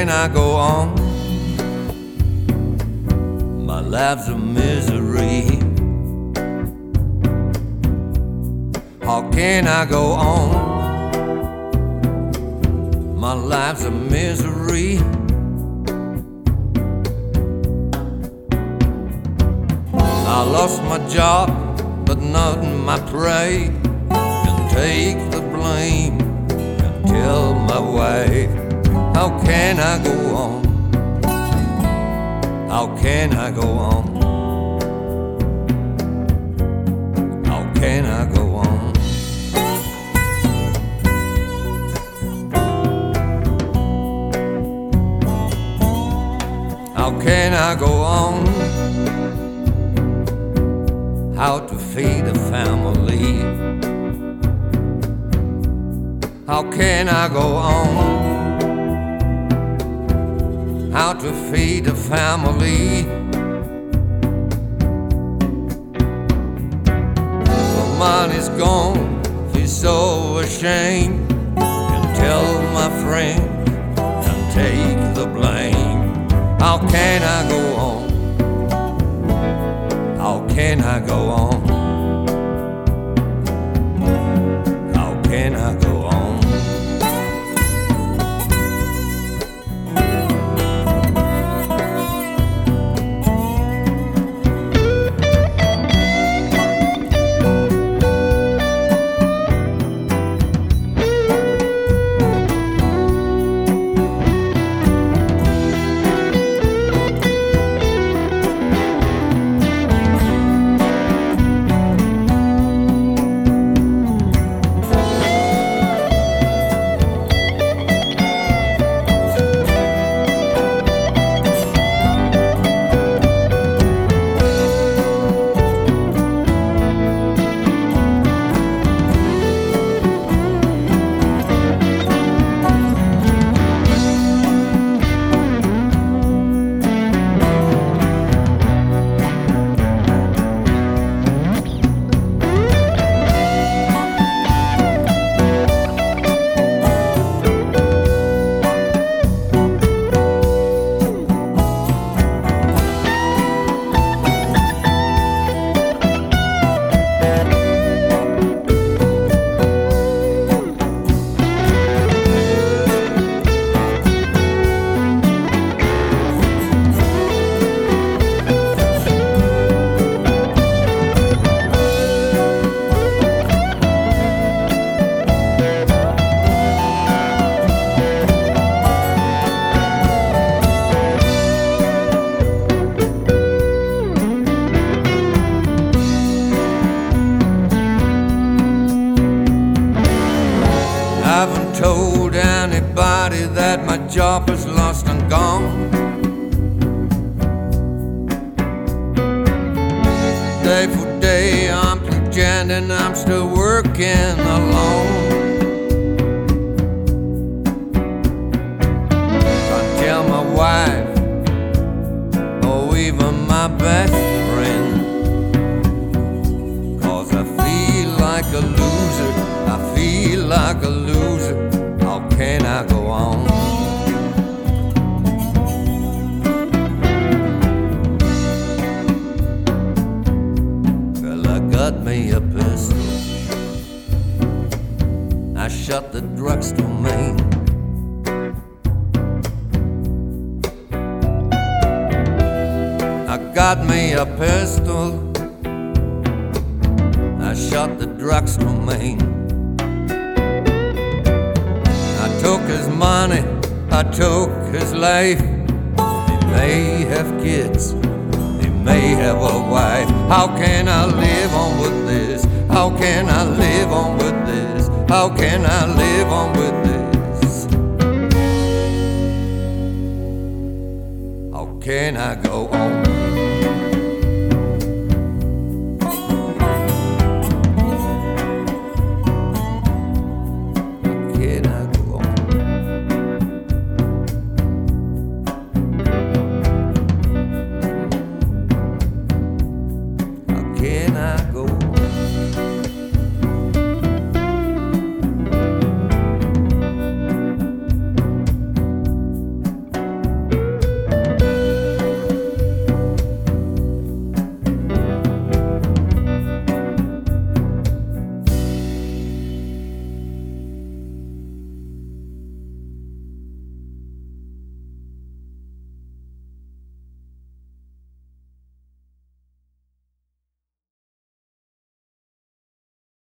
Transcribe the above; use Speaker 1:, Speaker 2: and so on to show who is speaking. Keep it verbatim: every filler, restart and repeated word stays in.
Speaker 1: can I go on? My life's a misery. How can I go on? My life's a misery. I lost my job, but not my pride. Can take the blame, can tell my wife. How can I go on? How can I go on? How can I go on? How can I go on? How to feed a family? How can I go on? How to feed a family? The money's gone, feel so ashamed. Can tell my friends, can take the blame. How can I go on? How can I go on? How can I go on? I haven't told anybody that my job is lost and gone. Day for day I'm pretending I'm still working alone. Can't tell my wife or even my best friend, 'cause I feel like a loser, I feel like a loser. How can I go on? Well, I got me a pistol, I shot the drugstore man. I got me a pistol, I shot the drugstore man. I took his money, I took his life. He may have kids, he may have a wife. How can I live on with this? How can I live on with this? How can I live on with this? How can I go on? Can I go